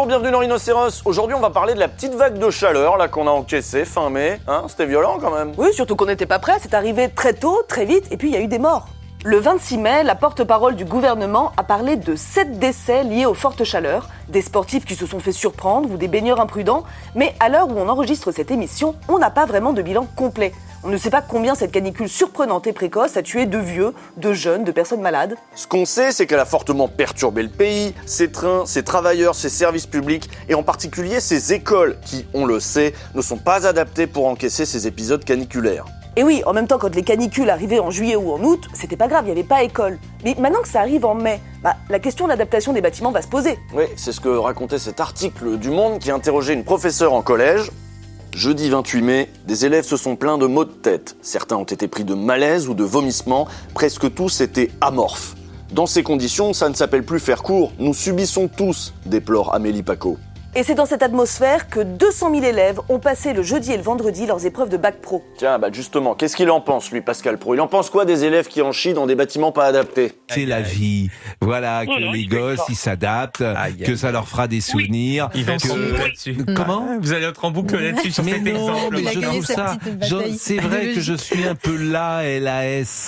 Bonjour, bienvenue dans Rhinocéros. Aujourd'hui, on va parler de la petite vague de chaleur là qu'on a encaissée fin mai. C'était violent quand même. Oui, surtout qu'on n'était pas prêts, c'est arrivé très tôt, très vite, et puis il y a eu des morts. Le 26 mai, la porte-parole du gouvernement a parlé de 7 décès liés aux fortes chaleurs, des sportifs qui se sont fait surprendre ou des baigneurs imprudents, mais à l'heure où on enregistre cette émission, on n'a pas vraiment de bilan complet. On ne sait pas combien cette canicule surprenante et précoce a tué de vieux, de jeunes, de personnes malades. Ce qu'on sait, c'est qu'elle a fortement perturbé le pays, ses trains, ses travailleurs, ses services publics, et en particulier ses écoles, qui, on le sait, ne sont pas adaptées pour encaisser ces épisodes caniculaires. Et oui, en même temps, quand les canicules arrivaient en juillet ou en août, c'était pas grave, il n'y avait pas école. Mais maintenant que ça arrive en mai, la question de l'adaptation des bâtiments va se poser. Oui, c'est ce que racontait cet article du Monde qui interrogeait une professeure en collège. Jeudi 28 mai, des élèves se sont plaints de maux de tête. Certains ont été pris de malaise ou de vomissements, presque tous étaient amorphes. Dans ces conditions, ça ne s'appelle plus faire cours, nous subissons tous, déplore Amélie Paco. Et c'est dans cette atmosphère que 200 000 élèves ont passé le jeudi et le vendredi leurs épreuves de bac pro. Tiens, justement, qu'est-ce qu'il en pense, lui, Pascal Pro? Il en pense quoi des élèves qui en chient dans des bâtiments pas adaptés? C'est la vie. Voilà, que les gosses, ils s'adaptent, que ça leur fera des souvenirs. Ils vont là-dessus. Comment? Vous allez être en boucle là-dessus sur cet exemple. Mais je trouve ça. C'est vrai que je suis un peu LAS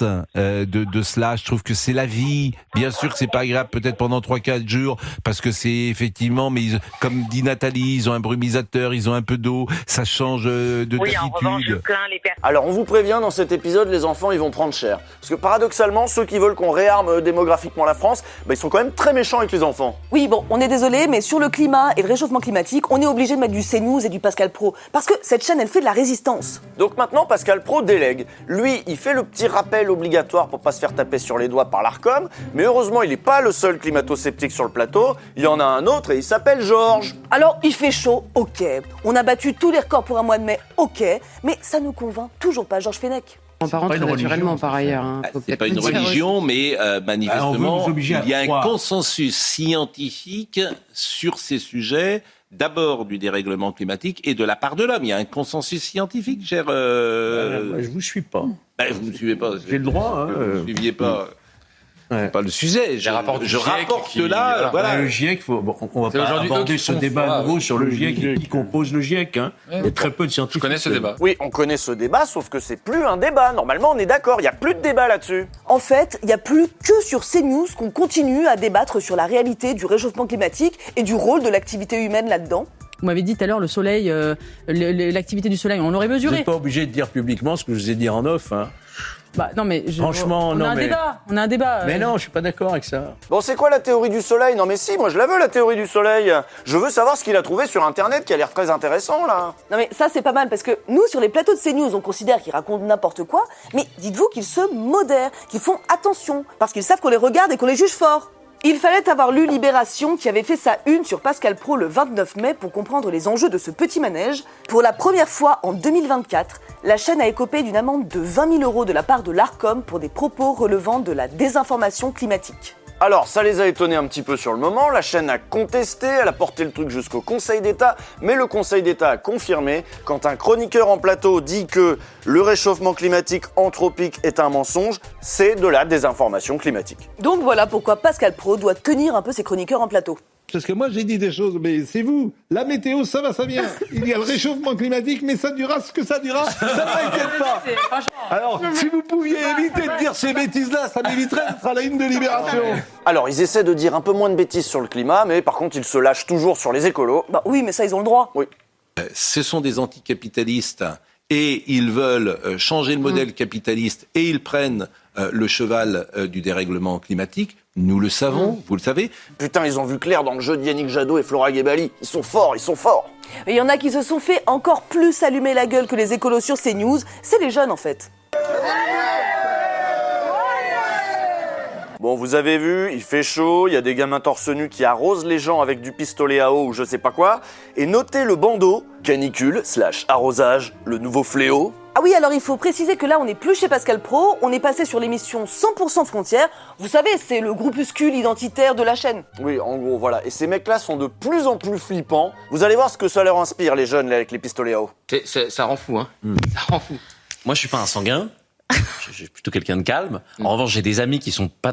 de cela. Je trouve que c'est la vie. Bien sûr que c'est pas agréable peut-être pendant 3-4 jours parce que c'est effectivement, mais comme dit Nathalie, ils ont un brumisateur, ils ont un peu d'eau, ça change de Oui, en revanche, je d'altitude. plains les personnes. Alors, on vous prévient, dans cet épisode, les enfants, ils vont prendre cher. Parce que paradoxalement, ceux qui veulent qu'on réarme démographiquement la France, ils sont quand même très méchants avec les enfants. Oui, bon, on est désolé, mais sur le climat et le réchauffement climatique, on est obligé de mettre du CNews et du Pascal Pro. Parce que cette chaîne, elle fait de la résistance. Donc maintenant, Pascal Pro délègue. Lui, il fait le petit rappel obligatoire pour pas se faire taper sur les doigts par l'Arcom, mais heureusement, il n'est pas le seul climato-sceptique sur le plateau. Il y en a un autre et il s'appelle Georges. Alors, il fait chaud, ok. On a battu tous les records pour un mois de mai, ok. Mais ça nous convainc toujours pas, Georges Fenech. On part très naturellement par ailleurs. C'est pas une religion, mais manifestement, on veut nous obliger à il y a un croire. consensus scientifique sur ces sujets, d'abord du dérèglement climatique et de la part de l'homme. Il y a un consensus scientifique, cher... Moi, je vous suis pas. vous ne me suivez pas. J'ai le droit. Vous ne suiviez pas. Ouais. C'est pas le sujet. Je rapports du GIEC rapporte qui- là. Voilà. Le GIEC, on va C'est pas aujourd'hui eux aborder qui ce font débat foi, nouveau sur le GIEC GIEC. qui compose le GIEC. Il y a très peu de scientifiques. Je connais ce débat. Oui, on connaît ce débat, sauf que c'est plus un débat. Normalement, on est d'accord, il n'y a plus de débat là-dessus. En fait, il n'y a plus que sur CNews qu'on continue à débattre sur la réalité du réchauffement climatique et du rôle de l'activité humaine là-dedans. Vous m'avez dit tout à l'heure, le soleil, l'activité du soleil, on l'aurait Vous mesuré. n'êtes pas obligé de dire publiquement ce que je vous ai dit en off. Non mais Franchement, on a un débat. Mais non, je suis pas d'accord avec ça. Bon, c'est quoi la théorie du soleil? Non mais si, moi je la veux, la théorie du soleil. Je veux savoir ce qu'il a trouvé sur Internet qui a l'air très intéressant, là. Non mais ça c'est pas mal parce que nous sur les plateaux de CNews on considère qu'ils racontent n'importe quoi, mais dites-vous qu'ils se modèrent, qu'ils font attention parce qu'ils savent qu'on les regarde et qu'on les juge fort. Il fallait avoir lu Libération qui avait fait sa une sur Pascal Pro le 29 mai pour comprendre les enjeux de ce petit manège. Pour la première fois en 2024, la chaîne a écopé d'une amende de 20 000 € de la part de l'Arcom pour des propos relevant de la désinformation climatique. Alors, ça les a étonnés un petit peu sur le moment, la chaîne a contesté, elle a porté le truc jusqu'au Conseil d'État, mais le Conseil d'État a confirmé, quand un chroniqueur en plateau dit que le réchauffement climatique anthropique est un mensonge, c'est de la désinformation climatique. Donc voilà pourquoi Pascal Pro doit tenir un peu ses chroniqueurs en plateau. Parce que moi j'ai dit des choses, mais c'est vous. La météo, ça va, ça vient. Il y a le réchauffement climatique, mais ça durera ce que ça durera. Ça ne m'inquiète pas. Alors, si vous pouviez éviter de dire ces bêtises-là, ça m'éviterait d'être à la une de Libération. Alors, ils essaient de dire un peu moins de bêtises sur le climat, mais par contre, ils se lâchent toujours sur les écolos. Bah oui, mais ça ils ont le droit. Oui. Ce sont des anticapitalistes et ils veulent changer le modèle capitaliste et ils prennent le cheval du dérèglement climatique. Nous le savons, vous le savez. Putain, ils ont vu clair dans le jeu d'Yannick Jadot et Flora Gebali. Ils sont forts, ils sont forts. Et il y en a qui se sont fait encore plus allumer la gueule que les écolos sur CNews, c'est les jeunes en fait. Bon, vous avez vu, il fait chaud, il y a des gamins torse nu qui arrosent les gens avec du pistolet à eau ou je sais pas quoi. Et notez le bandeau, canicule / arrosage, le nouveau fléau. Ah oui, alors il faut préciser que là, on n'est plus chez Pascal Pro, on est passé sur l'émission 100% Frontières. Vous savez, c'est le groupuscule identitaire de la chaîne. Oui, en gros, voilà. Et ces mecs-là sont de plus en plus flippants. Vous allez voir ce que ça leur inspire, les jeunes, là, avec les pistolets à eau. Ça rend fou, hein. Ça rend fou. Moi, je suis pas un sanguin. je suis plutôt quelqu'un de calme. En revanche, j'ai des amis qui sont pas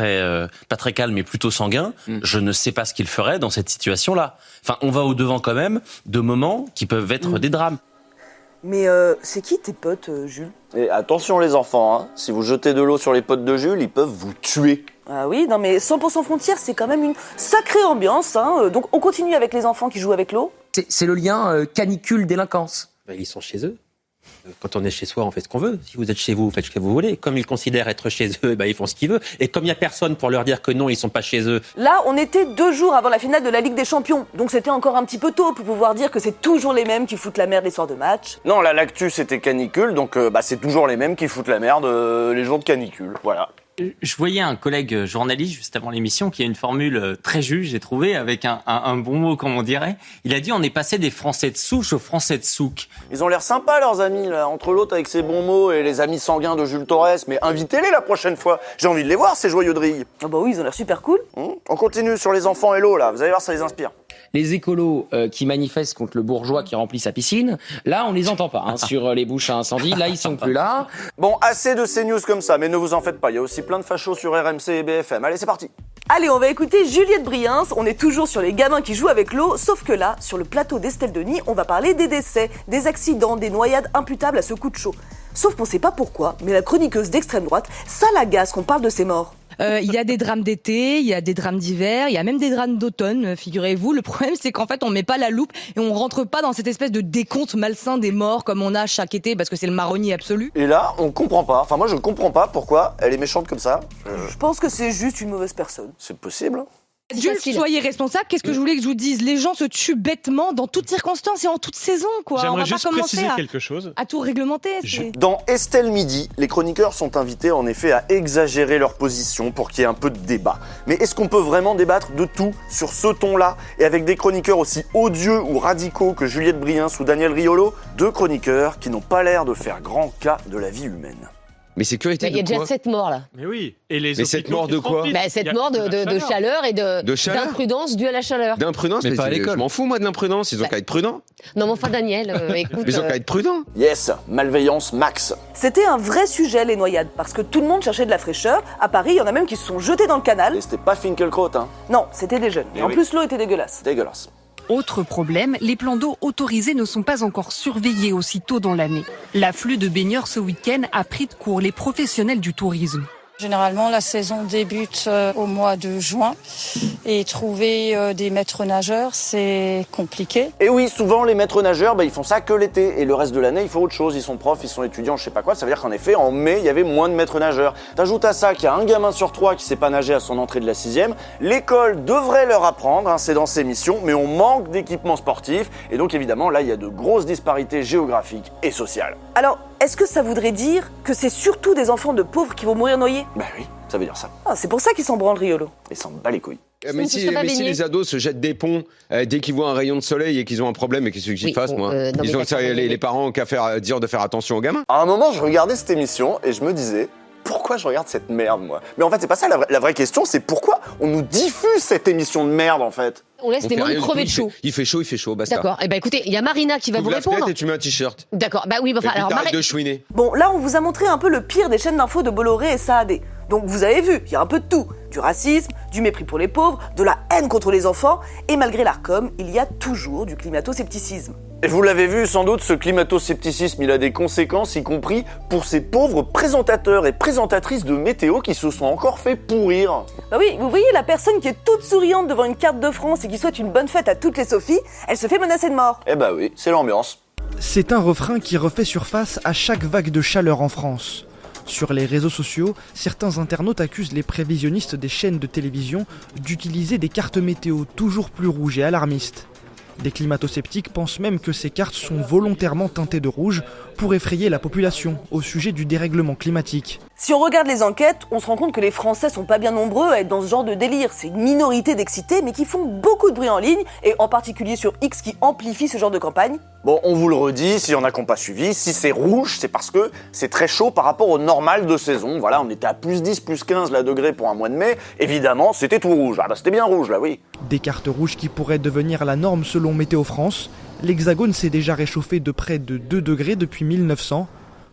très calmes, mais plutôt sanguins. Je ne sais pas ce qu'ils feraient dans cette situation-là. Enfin, on va au-devant quand même de moments qui peuvent être des drames. Mais c'est qui tes potes, Jules? Et attention les enfants, hein, si vous jetez de l'eau sur les potes de Jules, ils peuvent vous tuer. Ah oui, non mais 100% Frontières, c'est quand même une sacrée ambiance. Hein. Donc on continue avec les enfants qui jouent avec l'eau. C'est le lien canicule-délinquance. Ils sont chez eux. Quand on est chez soi, on fait ce qu'on veut. Si vous êtes chez vous, vous faites ce que vous voulez. Comme ils considèrent être chez eux, ils font ce qu'ils veulent. Et comme il n'y a personne pour leur dire que non, ils ne sont pas chez eux. Là, on était 2 jours avant la finale de la Ligue des Champions. Donc c'était encore un petit peu tôt pour pouvoir dire que c'est toujours les mêmes qui foutent la merde les soirs de match. Non, là, l'actu, c'était canicule, donc c'est toujours les mêmes qui foutent la merde les jours de canicule, voilà. Je voyais un collègue journaliste juste avant l'émission qui a une formule très juste, j'ai trouvé, avec un bon mot, comme on dirait. Il a dit on est passé des Français de souche aux Français de souk. Ils ont l'air sympas, leurs amis, là, entre l'autre avec ses bons mots et les amis sanguins de Jules Torres, mais invitez-les la prochaine fois. J'ai envie de les voir, ces joyeux drilles. Ah bah oui, ils ont l'air super cool. On continue sur les enfants et l'eau, là, vous allez voir, ça les inspire. Les écolos qui manifestent contre le bourgeois qui remplit sa piscine, là, on les entend pas. Sur les bouches à incendie, là, ils sont plus là. Bon, assez de CNews comme ça, mais ne vous en faites pas, il y a aussi plein de fachos sur RMC et BFM. Allez, c'est parti. Allez, on va écouter Juliette Briens. On est toujours sur les gamins qui jouent avec l'eau, sauf que là, sur le plateau d'Estelle Denis, on va parler des décès, des accidents, des noyades imputables à ce coup de chaud. Sauf qu'on sait pas pourquoi, mais la chroniqueuse d'extrême droite, ça l'agace qu'on parle de ces morts. Il y a des drames d'été, il y a des drames d'hiver, il y a même des drames d'automne, figurez-vous. Le problème, c'est qu'en fait, on met pas la loupe et on rentre pas dans cette espèce de décompte malsain des morts comme on a chaque été parce que c'est le marronnier absolu. Et là, on comprend pas. Enfin, moi, je comprends pas pourquoi elle est méchante comme ça. Je pense que c'est juste une mauvaise personne. C'est possible. Jules, soyez responsable. Qu'est-ce que je voulais que je vous dise? Les gens se tuent bêtement dans toutes circonstances et en toute saison, quoi. J'aimerais on va juste pas commencer préciser quelque chose. à tout réglementer. Dans Estelle Midi, les chroniqueurs sont invités en effet à exagérer leur position pour qu'il y ait un peu de débat. Mais est-ce qu'on peut vraiment débattre de tout sur ce ton-là et avec des chroniqueurs aussi odieux ou radicaux que Juliette Briens ou Daniel Riolo? 2 chroniqueurs qui n'ont pas l'air de faire grand cas de la vie humaine. Mais sécurité de quoi ? Il y a déjà 7 morts là. Mais oui. Et les mais cette mort de quoi ? Cette mort de chaleur et d'imprudence due à la chaleur. D'imprudence, mais pas à l'école. Je m'en fous moi de l'imprudence, ils ont qu'à être prudents. Non mais enfin Daniel, écoute... Ils ont qu'à être prudents. Yes, malveillance max. C'était un vrai sujet les noyades, parce que tout le monde cherchait de la fraîcheur. À Paris, il y en a même qui se sont jetés dans le canal. Et c'était pas Finkielkraut, hein. Non, c'était des jeunes. Et en plus, l'eau était dégueulasse. Dégueulasse. Autre problème, les plans d'eau autorisés ne sont pas encore surveillés aussitôt dans l'année. L'afflux de baigneurs ce week-end a pris de court les professionnels du tourisme. Généralement, la saison débute au mois de juin et trouver des maîtres nageurs, c'est compliqué. Et oui, souvent les maîtres nageurs, ils font ça que l'été et le reste de l'année, ils font autre chose. Ils sont profs, ils sont étudiants, je sais pas quoi. Ça veut dire qu'en effet, en mai, il y avait moins de maîtres nageurs. T'ajoutes à ça qu'il y a un gamin sur 3 qui sait pas nager à son entrée de la 6e. L'école devrait leur apprendre, c'est dans ses missions, mais on manque d'équipements sportifs. Et donc évidemment, là, il y a de grosses disparités géographiques et sociales. Alors, est-ce que ça voudrait dire que c'est surtout des enfants de pauvres qui vont mourir noyés? Bah oui, ça veut dire ça. Ah, c'est pour ça qu'ils s'en branlent, Riolo. Ils s'en bat les couilles. Mais si les ados se jettent des ponts dès qu'ils voient un rayon de soleil et qu'ils ont un problème, et qu'est-ce qu'ils fassent, moi ils ont les parents ont qu'à dire de faire attention aux gamins. À un moment, je regardais cette émission et je me disais, pourquoi je regarde cette merde, moi? Mais en fait, c'est pas ça la vraie question, c'est pourquoi on nous diffuse cette émission de merde, en fait? On laisse des mômes crever de chaud. Il fait chaud, basta. D'accord. Eh ben écoutez, il y a Marina qui va vous répondre. Et tu mets un t-shirt. D'accord. Bah oui, alors t'arrêtes de chouiner. Bon, là, on vous a montré un peu le pire des chaînes d'infos de Bolloré et Saadé. Donc vous avez vu, il y a un peu de tout. Du racisme, du mépris pour les pauvres, de la haine contre les enfants, et malgré l'Arcom, il y a toujours du climato-scepticisme. Et vous l'avez vu sans doute, ce climato-scepticisme, il a des conséquences, y compris pour ces pauvres présentateurs et présentatrices de météo qui se sont encore fait pourrir. Bah oui, vous voyez la personne qui est toute souriante devant une carte de France et qui souhaite une bonne fête à toutes les Sophies, elle se fait menacer de mort. Eh bah oui, c'est l'ambiance. C'est un refrain qui refait surface à chaque vague de chaleur en France. Sur les réseaux sociaux, certains internautes accusent les prévisionnistes des chaînes de télévision d'utiliser des cartes météo toujours plus rouges et alarmistes. Des climato-sceptiques pensent même que ces cartes sont volontairement teintées de rouge pour effrayer la population au sujet du dérèglement climatique. Si on regarde les enquêtes, on se rend compte que les Français sont pas bien nombreux à être dans ce genre de délire. C'est une minorité d'excités, mais qui font beaucoup de bruit en ligne, et en particulier sur X qui amplifie ce genre de campagne. Bon, on vous le redit, s'il y en a qui n'ont pas suivi, si c'est rouge, c'est parce que c'est très chaud par rapport au normal de saison. Voilà, on était à plus 10, plus 15 degrés pour un mois de mai. Évidemment, c'était tout rouge. Ah bah c'était bien rouge là, oui. Des cartes rouges qui pourraient devenir la norme selon Météo France. L'Hexagone s'est déjà réchauffé de près de 2 degrés depuis 1900.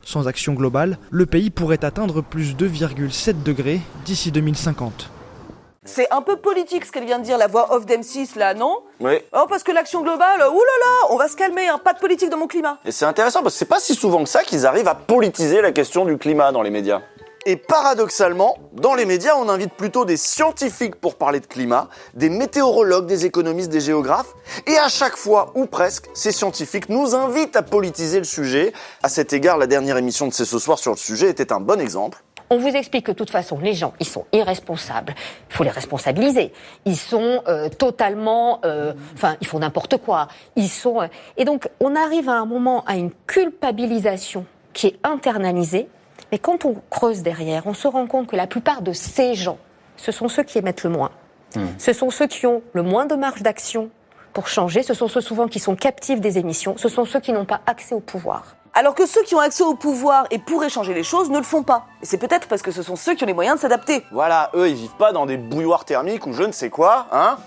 Sans action globale, le pays pourrait atteindre plus 2,7 degrés d'ici 2050. C'est un peu politique ce qu'elle vient de dire, la voix off d'M6 là, non? Oui. Oh, parce que l'action globale, oulala, on va se calmer, hein, pas de politique dans mon climat. Et c'est intéressant parce que c'est pas si souvent que ça qu'ils arrivent à politiser la question du climat dans les médias. Et paradoxalement, dans les médias, on invite plutôt des scientifiques pour parler de climat, des météorologues, des économistes, des géographes, et à chaque fois, ou presque, ces scientifiques nous invitent à politiser le sujet. À cet égard, la dernière émission de C'est ce soir sur le sujet était un bon exemple. On vous explique que de toute façon, les gens, ils sont irresponsables. Il faut les responsabiliser. Ils sont totalement... ils font n'importe quoi. Et donc, on arrive à un moment à une culpabilisation qui est internalisée. Mais quand on creuse derrière, on se rend compte que la plupart de ces gens, ce sont ceux qui émettent le moins. Ce sont ceux qui ont le moins de marge d'action pour changer. Ce sont ceux souvent qui sont captifs des émissions. Ce sont ceux qui n'ont pas accès au pouvoir. Alors que ceux qui ont accès au pouvoir et pourraient changer les choses ne le font pas. Et c'est peut-être parce que ce sont ceux qui ont les moyens de s'adapter. Voilà, eux, ils vivent pas dans des bouilloires thermiques ou je ne sais quoi, hein.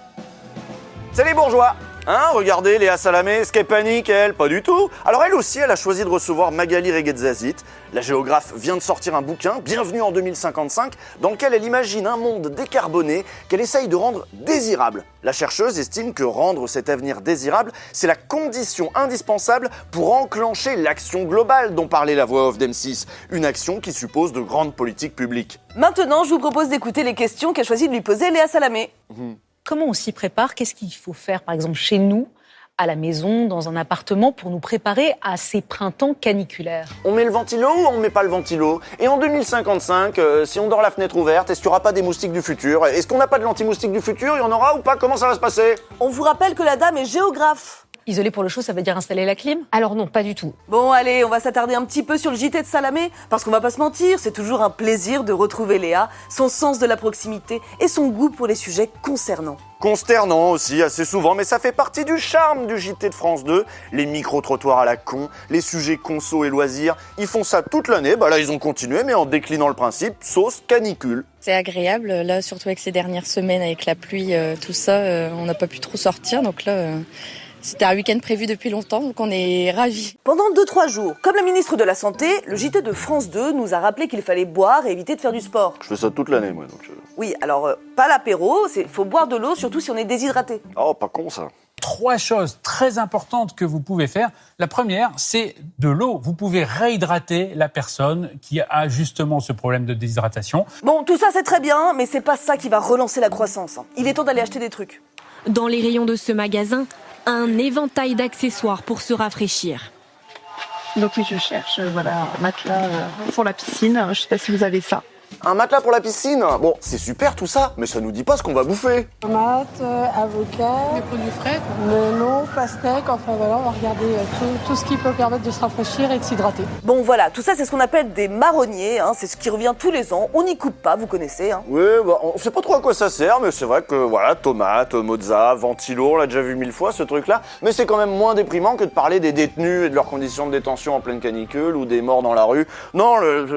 C'est les bourgeois. Hein, regardez, Léa Salamé, est-ce qu'elle panique, elle? Pas du tout. Alors elle aussi, elle a choisi de recevoir Magali Reguetzazit. La géographe vient de sortir un bouquin, Bienvenue en 2055, dans lequel elle imagine un monde décarboné qu'elle essaye de rendre désirable. La chercheuse estime que rendre cet avenir désirable, c'est la condition indispensable pour enclencher l'action globale dont parlait la voix off d'M6. Une action qui suppose de grandes politiques publiques. Maintenant, je vous propose d'écouter les questions qu'a choisi de lui poser Léa Salamé. Comment on s'y prépare? Qu'est-ce qu'il faut faire, par exemple, chez nous, à la maison, dans un appartement, pour nous préparer à ces printemps caniculaires? On met le ventilo ou on met pas le ventilo? Et en 2055, si on dort la fenêtre ouverte, est-ce qu'il n'y aura pas des moustiques du futur? Est-ce qu'on n'a pas de l'anti-moustique du futur? Il y en aura ou pas? Comment ça va se passer? On vous rappelle que la dame est géographe. Isoler pour le chaud, ça veut dire installer la clim? Alors non, pas du tout. Bon, allez, on va s'attarder un petit peu sur le JT de Salamé, parce qu'on va pas se mentir, c'est toujours un plaisir de retrouver Léa, son sens de la proximité et son goût pour les sujets concernants. Consternant aussi, assez souvent, mais ça fait partie du charme du JT de France 2. Les micro-trottoirs à la con, les sujets conso et loisirs, ils font ça toute l'année. Bah là, ils ont continué, mais en déclinant le principe, sauce canicule. C'est agréable, là, surtout avec ces dernières semaines, avec la pluie, tout ça, on n'a pas pu trop sortir, donc là... C'était un week-end prévu depuis longtemps, donc on est ravis. Pendant 2-3 jours, comme la ministre de la Santé, le JT de France 2 nous a rappelé qu'il fallait boire et éviter de faire du sport. Je fais ça toute l'année, moi. Donc Oui, alors pas l'apéro, il faut boire de l'eau, surtout si on est déshydraté. Oh, pas con ça. 3 choses très importantes que vous pouvez faire. La première, c'est de l'eau. Vous pouvez réhydrater la personne qui a justement ce problème de déshydratation. Bon, tout ça c'est très bien, mais c'est pas ça qui va relancer la croissance. Il est temps d'aller acheter des trucs. Dans les rayons de ce magasin, un éventail d'accessoires pour se rafraîchir. Donc oui, je cherche un matelas pour la piscine. Je sais pas si vous avez ça. Un matelas pour la piscine? Bon, c'est super tout ça, mais ça nous dit pas ce qu'on va bouffer. Tomates, avocats, des produits frais, melon, pastèque, enfin voilà, on va regarder tout ce qui peut permettre de se rafraîchir et de s'hydrater. Bon voilà, tout ça c'est ce qu'on appelle des marronniers, c'est ce qui revient tous les ans, on n'y coupe pas, vous connaissez. Oui, on sait pas trop à quoi ça sert, mais c'est vrai que voilà, tomates, mozza, ventilo, on l'a déjà vu 1000 fois ce truc-là, mais c'est quand même moins déprimant que de parler des détenus et de leurs conditions de détention en pleine canicule ou des morts dans la rue. Non,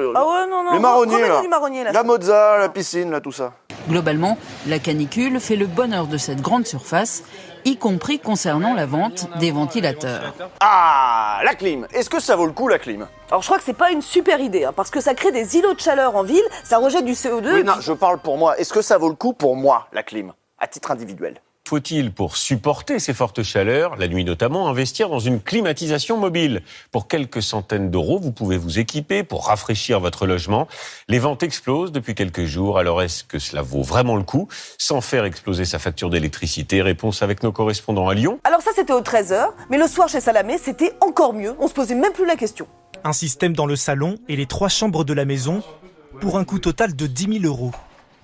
les marronniers là. La mozza, la piscine, là, tout ça. Globalement, la canicule fait le bonheur de cette grande surface, y compris concernant la vente des ventilateurs. Ah, la clim. Est-ce que ça vaut le coup, la clim? Alors je crois que c'est pas une super idée, parce que ça crée des îlots de chaleur en ville, ça rejette du CO2... Oui, non, je parle pour moi. Est-ce que ça vaut le coup pour moi, la clim, à titre individuel? Faut-il, pour supporter ces fortes chaleurs, la nuit notamment, investir dans une climatisation mobile? Pour quelques centaines d'euros, vous pouvez vous équiper pour rafraîchir votre logement. Les ventes explosent depuis quelques jours, alors est-ce que cela vaut vraiment le coup? Sans faire exploser sa facture d'électricité, réponse avec nos correspondants à Lyon. Alors ça c'était aux 13h, mais le soir chez Salamé c'était encore mieux, on se posait même plus la question. Un système dans le salon et les 3 chambres de la maison pour un coût total de 10 000 euros.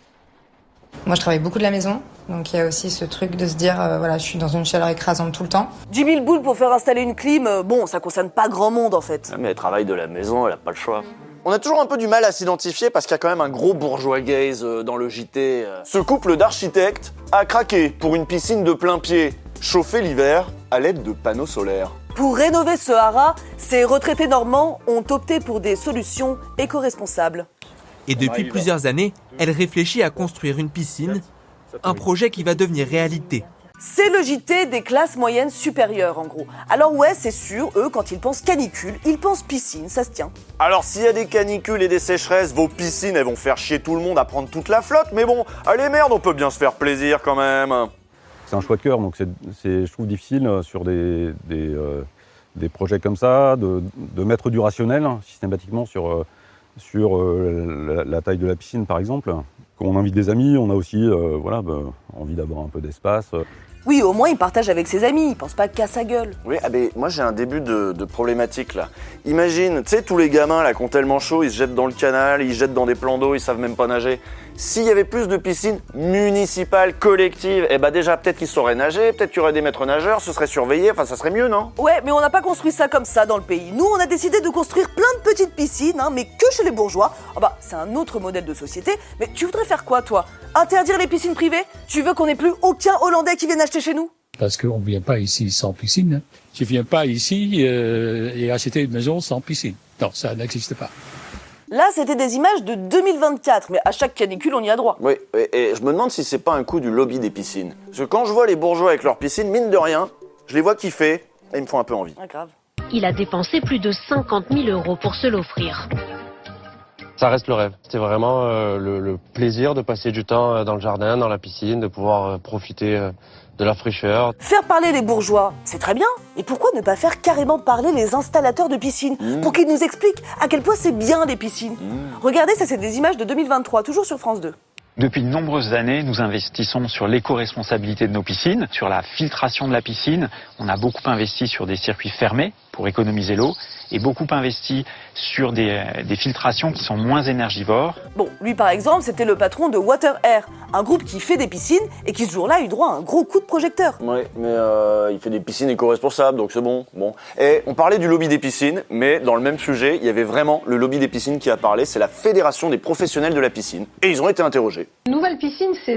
Moi, je travaille beaucoup de la maison, donc il y a aussi ce truc de se dire, je suis dans une chaleur écrasante tout le temps. 10 000 boules pour faire installer une clim, ça concerne pas grand monde en fait. Mais elle travaille de la maison, elle a pas le choix. On a toujours un peu du mal à s'identifier parce qu'il y a quand même un gros bourgeois gaze dans le JT. Ce couple d'architectes a craqué pour une piscine de plein pied, chauffée l'hiver à l'aide de panneaux solaires. Pour rénover ce haras, ces retraités normands ont opté pour des solutions éco-responsables. Et depuis plusieurs années, elle réfléchit à construire une piscine, un projet qui va devenir réalité. C'est le JT des classes moyennes supérieures, en gros. Alors ouais, c'est sûr, eux, quand ils pensent canicule, ils pensent piscine, ça se tient. Alors s'il y a des canicules et des sécheresses, vos piscines, elles vont faire chier tout le monde à prendre toute la flotte, mais bon, allez merde, on peut bien se faire plaisir quand même. C'est un choix de cœur, donc c'est je trouve difficile sur des projets comme ça, de mettre du rationnel systématiquement sur la taille de la piscine par exemple. Quand on invite des amis, on a aussi envie d'avoir un peu d'espace. Oui, au moins il partage avec ses amis, il pense pas qu'à sa gueule. Oui, moi j'ai un début de problématique là. Imagine, tu sais, tous les gamins là qui ont tellement chaud, ils se jettent dans le canal, ils se jettent dans des plans d'eau, ils savent même pas nager. S'il y avait plus de piscines municipales, collectives, déjà peut-être qu'ils sauraient nager, peut-être qu'il y aurait des maîtres nageurs, ce serait surveillé, ça serait mieux, non? Ouais, mais on n'a pas construit ça comme ça dans le pays. Nous, on a décidé de construire plein de petites piscines, mais que chez les bourgeois. C'est un autre modèle de société, mais tu voudrais faire quoi, toi? Interdire les piscines privées? Tu veux qu'on ait plus aucun Hollandais qui vienne acheter chez nous? Parce qu'on ne vient pas ici sans piscine. Tu ne viens pas ici et acheter une maison sans piscine. Non, ça n'existe pas. Là, c'était des images de 2024, mais à chaque canicule, on y a droit. Oui, et je me demande si c'est pas un coup du lobby des piscines. Parce que quand je vois les bourgeois avec leurs piscines, mine de rien, je les vois kiffer et ils me font un peu envie. Ah, grave. Il a dépensé plus de 50 000 € pour se l'offrir. Ça reste le rêve. C'était vraiment le plaisir de passer du temps dans le jardin, dans la piscine, de pouvoir profiter de la fraîcheur. Faire parler les bourgeois, c'est très bien. Et pourquoi ne pas faire carrément parler les installateurs de piscines pour qu'ils nous expliquent à quel point c'est bien les piscines. Regardez, ça c'est des images de 2023, toujours sur France 2. Depuis de nombreuses années, nous investissons sur l'éco-responsabilité de nos piscines, sur la filtration de la piscine. On a beaucoup investi sur des circuits fermés pour économiser l'eau et beaucoup investi sur des filtrations qui sont moins énergivores. Bon, lui par exemple, c'était le patron de Water Air, un groupe qui fait des piscines et qui ce jour-là a eu droit à un gros coup de projecteur. Ouais, mais il fait des piscines éco-responsables, donc c'est bon. Et on parlait du lobby des piscines, mais dans le même sujet, il y avait vraiment le lobby des piscines qui a parlé, c'est la Fédération des professionnels de la piscine. Et ils ont été interrogés. Une nouvelle piscine, c'est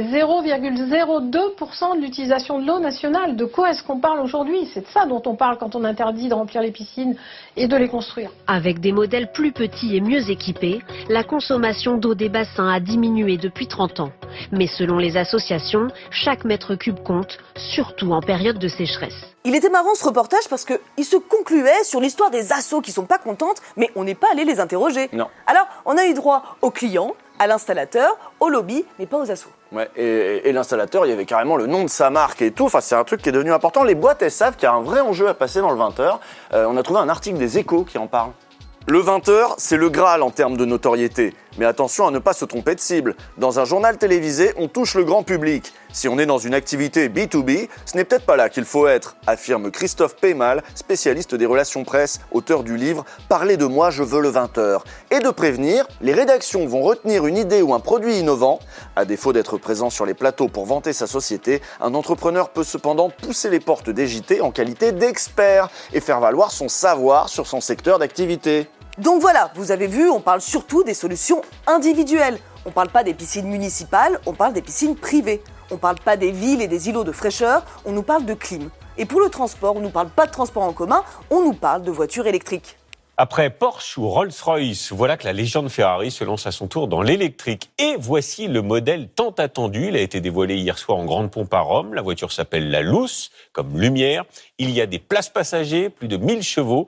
0,02% de l'utilisation de l'eau nationale. De quoi est-ce qu'on parle aujourd'hui? C'est de ça dont on parle quand on interdit de remplir les piscines et de les construire. Avec des modèles plus petits et mieux équipés, la consommation d'eau des bassins a diminué depuis 30 ans. Mais selon les associations, chaque mètre cube compte, surtout en période de sécheresse. Il était marrant ce reportage parce qu'il se concluait sur l'histoire des assos qui sont pas contentes, mais on n'est pas allé les interroger. Non. Alors, on a eu droit aux clients, à l'installateur, au lobby, mais pas aux assos. Ouais, et l'installateur, il y avait carrément le nom de sa marque et tout. C'est un truc qui est devenu important. Les boîtes, elles savent qu'il y a un vrai enjeu à passer dans le 20h. On a trouvé un article des Échos qui en parle. Le 20h, c'est le Graal en termes de notoriété. Mais attention à ne pas se tromper de cible. Dans un journal télévisé, on touche le grand public. Si on est dans une activité B2B, ce n'est peut-être pas là qu'il faut être, affirme Christophe Peymal, spécialiste des relations presse, auteur du livre « Parlez de moi, je veux le 20h ». Et de prévenir, les rédactions vont retenir une idée ou un produit innovant. À défaut d'être présent sur les plateaux pour vanter sa société, un entrepreneur peut cependant pousser les portes des JT en qualité d'expert et faire valoir son savoir sur son secteur d'activité. Donc voilà, vous avez vu, on parle surtout des solutions individuelles. On parle pas des piscines municipales, on parle des piscines privées. On parle pas des villes et des îlots de fraîcheur, on nous parle de clim. Et pour le transport, on nous parle pas de transport en commun, on nous parle de voitures électriques. Après Porsche ou Rolls-Royce, voilà que la légende Ferrari se lance à son tour dans l'électrique. Et voici le modèle tant attendu. Il a été dévoilé hier soir en grande pompe à Rome. La voiture s'appelle la Luce, comme lumière. Il y a des places passagers, plus de 1000 chevaux,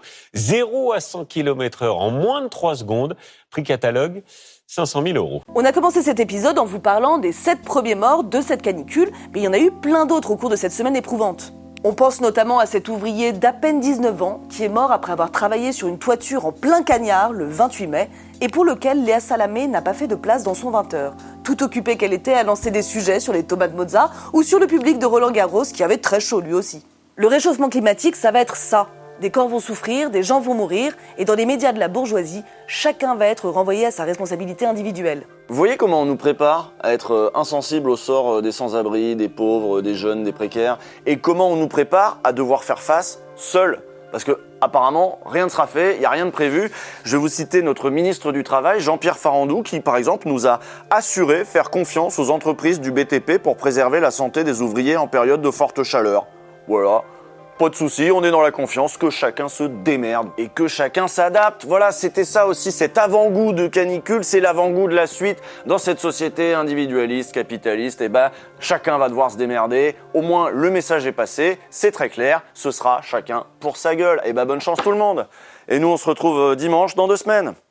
0 à 100 km/h en moins de 3 secondes. Prix catalogue, 500 000 €. On a commencé cet épisode en vous parlant des 7 premiers morts de cette canicule, mais il y en a eu plein d'autres au cours de cette semaine éprouvante. On pense notamment à cet ouvrier d'à peine 19 ans qui est mort après avoir travaillé sur une toiture en plein cagnard le 28 mai et pour lequel Léa Salamé n'a pas fait de place dans son 20h, tout occupée qu'elle était à lancer des sujets sur les tomates Mozart ou sur le public de Roland Garros qui avait très chaud lui aussi. Le réchauffement climatique, ça va être ça. Des corps vont souffrir, des gens vont mourir, et dans les médias de la bourgeoisie, chacun va être renvoyé à sa responsabilité individuelle. Vous voyez comment on nous prépare à être insensible au sort des sans-abri, des pauvres, des jeunes, des précaires, et comment on nous prépare à devoir faire face seul. Parce que apparemment, rien ne sera fait, il n'y a rien de prévu. Je vais vous citer notre ministre du Travail, Jean-Pierre Farandou, qui par exemple nous a assuré faire confiance aux entreprises du BTP pour préserver la santé des ouvriers en période de forte chaleur. Voilà. pas de souci, on est dans la confiance que chacun se démerde et que chacun s'adapte. Voilà, c'était ça aussi, cet avant-goût de canicule, c'est l'avant-goût de la suite. Dans cette société individualiste, capitaliste, chacun va devoir se démerder. Au moins, le message est passé, c'est très clair, ce sera chacun pour sa gueule. Bonne chance tout le monde. Et nous, on se retrouve dimanche dans 2 semaines.